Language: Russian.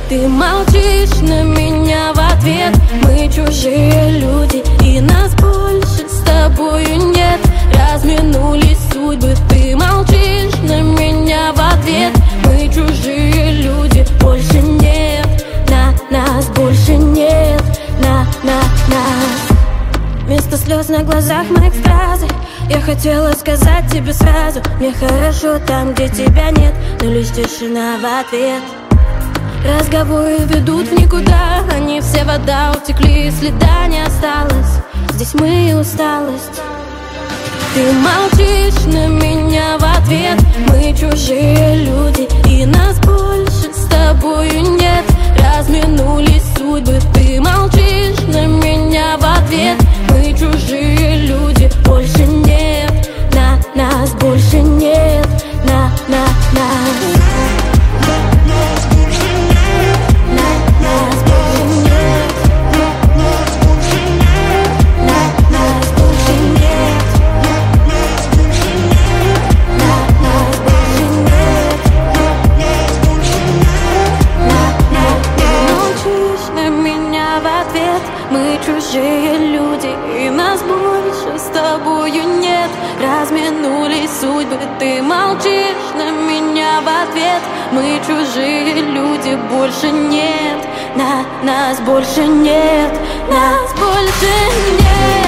Ты молчишь на меня в ответ. Мы чужие люди, и нас больше с тобою нет. Разминулись судьбы. Ты молчишь на меня в ответ. Мы чужие люди, больше нет. Нас больше нет. Нас. Вместо слез на глазах моих стразы. Я хотела сказать тебе сразу: мне хорошо там, где тебя нет. Но лишь тишина в ответ. Разговоры ведут в никуда. Они все вода утекли, следа не осталось. Здесь мы и усталость. Ты молчишь на меня в ответ. Мы чужие люди, и нас больше с тобою нет. Разминулись судьбы. Ты молчишь на меня в ответ. Мы чужие люди, больше нет. Нас больше нет. Нас. Мы чужие люди, и нас больше с тобою нет. Разминулись судьбы. Ты молчишь на меня в ответ. Мы чужие люди, больше нет. Нас больше нет. Нас больше нет.